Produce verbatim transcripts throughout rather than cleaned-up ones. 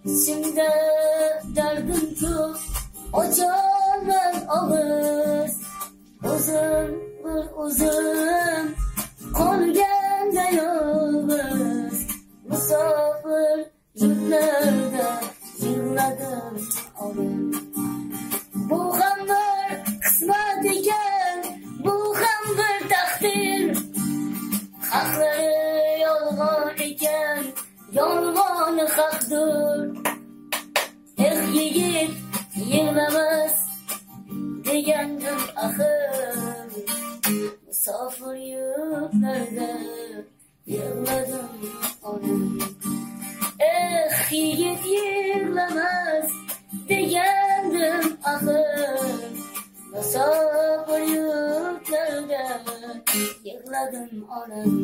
Şimdi derdim çok, açarlar ağız. Uzun bir uzun, kolganda yoluz. Musafir yurtlarda yığladım onu. Bu ham bir kısmet ekan, bu ham bir takdir. Hakları yolg'on ekan, yolg'oni haqdir. Eh yigit, yig'lamas degandim axir. Musofir yurtlarda yig'ladim onam. Eh yigit, yig'lamas degandim axir. Musofir yurtlarda yig'ladim onam.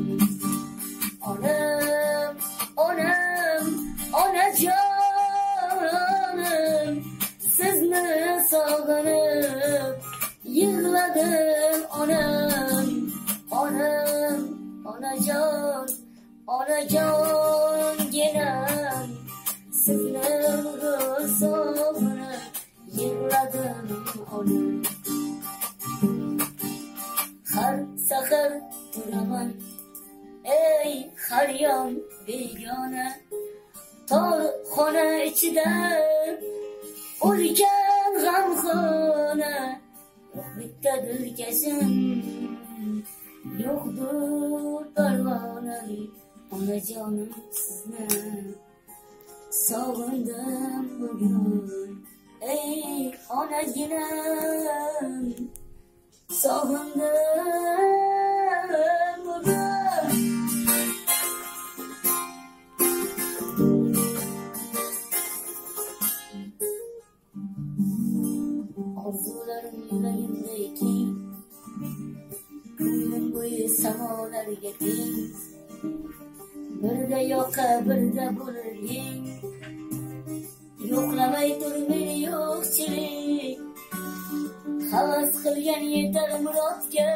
Onam, onam, onajonim, sizni sog'inib yig'ladim onam. Onam, onajon, onajonginam, sizni sog'inib yig'ladim onam. Har sahar turaman, ey har yon begona, tor xona ichida o'lgan g'amxona. Yo'q bitta dilkashim, yo'qdur parvonam. Onajonim, sizni sog'indim bugun. Ey onaginam, sog'indim bugun. Orzularim yuragimdaki, ko'nglim bo'yi samolarga teng. Birda yoqa, birda bo'ling. Yo'qlamay tur meni yo'qchilik. Havas qilgan yetar murodga,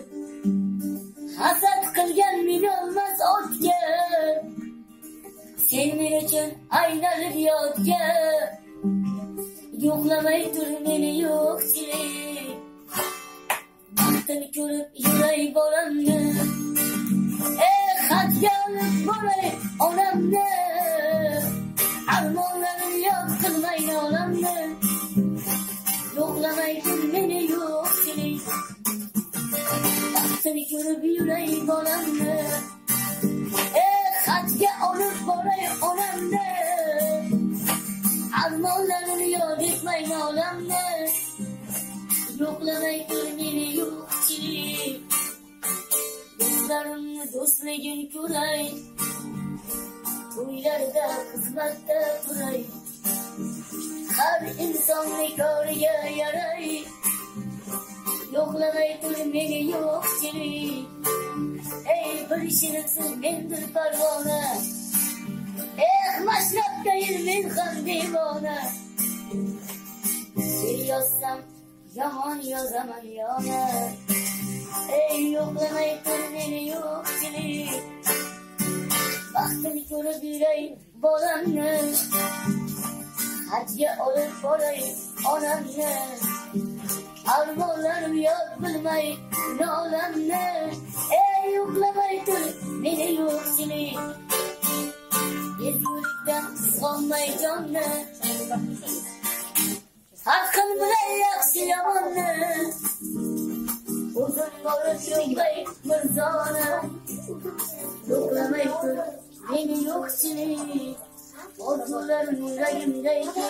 hasad qilgan minolmas otga. Sen men uchun aylanib yotga. Yo'qlamay tur meni yo'qchilik. Baxtini ko'rib yuray bolamni, eh xatga olib boray onamni. Armonlarim yod qilmay olamni. Yo'qlamay tur meni yo'qchilik. Baxtini ko'rib yuray bolamni, eh xatga olib boray onamni. Armonlarim yod etmay olamni. Yo'qlamay tur meni yo'qchilik. Do'stlarimni do'stligin ko'ray, to'ylarda xizmatda turay. Har insonni koriga yaray. Yo'qlamay tur meni yo'qchilik. Ey bir shirinsiz mendir parvona, eh mashrabdayin men ham devona. She'r yozsam yomon yozaman yona. Ey yo'qlamay tur meni yo'qchilik. Baxtini ko'rib yuray bolamni, hajga olib boray onamni. Armonlarim yod bilmay nolamni. Ey yo'qlamay tur meni yo'qchilik. Ezgulikdan qizg'onmay jonni, haqqim bilan yaxshi yomonni. Uzun bo'lib yo'qlay mirzoni. Yo'qlamay tur meni yo'qchilik. Orzularim yuragimdaki,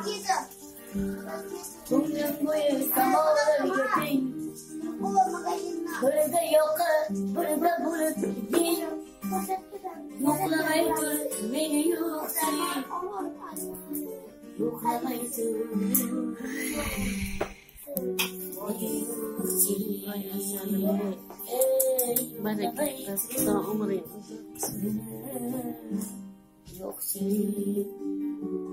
ko'nglim bo'yi samolarga teng. Birda yoqa, birda bulut yeng. Yo'qlamay tur meni yo'qchilik. Yo'qlamay tur yo'qchilik.